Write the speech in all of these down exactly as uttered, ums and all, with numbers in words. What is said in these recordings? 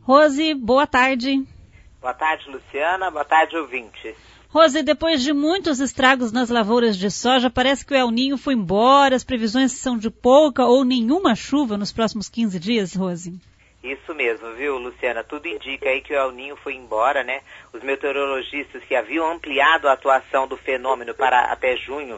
Rose, boa tarde. Boa tarde, Luciana. Boa tarde, ouvintes. Rose, depois de muitos estragos nas lavouras de soja, parece que o El Ninho foi embora. As previsões são de pouca ou nenhuma chuva nos próximos quinze dias, Rose? Isso mesmo, viu, Luciana? Tudo indica aí que o El Ninho foi embora, né? Os meteorologistas que haviam ampliado a atuação do fenômeno para até junho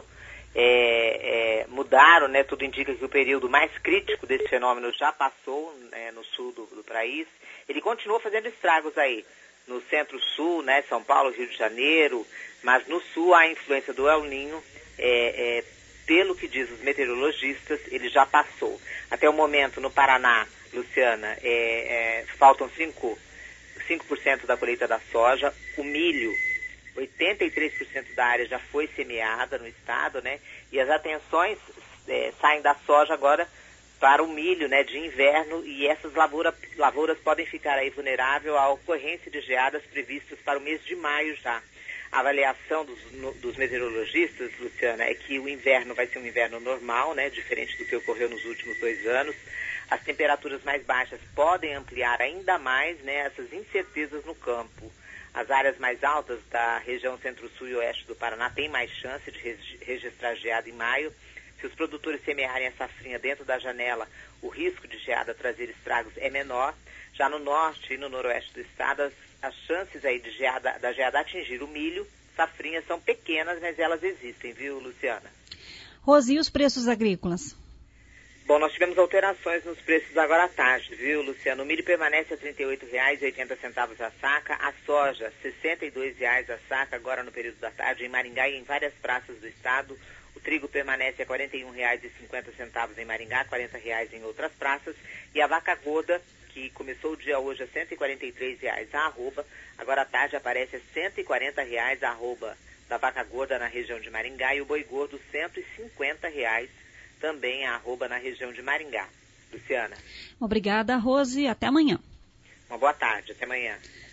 é, é, mudaram, né? Tudo indica que o período mais crítico desse fenômeno já passou, né, no sul do, do país. Ele continua fazendo estragos aí no centro-sul, né, São Paulo, Rio de Janeiro, mas no sul a influência do El Ninho, é, é, pelo que diz os meteorologistas, ele já passou. Até o momento, no Paraná, Luciana, é, é, faltam cinco por cento da colheita da soja. O milho, oitenta e três por cento da área já foi semeada no estado, né, e as atenções é, saem da soja agora para o milho, né, de inverno, e essas lavoura, lavouras podem ficar aí vulneráveis à ocorrência de geadas previstas para o mês de maio já. A avaliação dos, no, dos meteorologistas, Luciana, é que o inverno vai ser um inverno normal, né, diferente do que ocorreu nos últimos dois anos. As temperaturas mais baixas podem ampliar ainda mais, né, essas incertezas no campo. As áreas mais altas da região centro-sul e oeste do Paraná têm mais chance de registrar geada em maio. Se os produtores semearem a safrinha dentro da janela, o risco de geada trazer estragos é menor. Já no norte e no noroeste do estado, as, as chances aí de geada, da geada atingir o milho, safrinhas, são pequenas, mas elas existem, viu, Luciana? Rose, e os preços agrícolas? Bom, nós tivemos alterações nos preços agora à tarde, viu, Luciano? O milho permanece a trinta e oito reais e oitenta centavos a saca, a soja sessenta e dois reais a saca agora no período da tarde em Maringá e em várias praças do estado. O trigo permanece a quarenta e um reais e cinquenta centavos em Maringá, quarenta reais em outras praças. E a vaca gorda, que começou o dia hoje a cento e quarenta e três reais a arroba, agora à tarde aparece a cento e quarenta reais a arroba da vaca gorda na região de Maringá, e o boi gordo cento e cinquenta reais também a arroba na região de Maringá. Luciana. Obrigada, Rose. Até amanhã. Uma boa tarde. Até amanhã.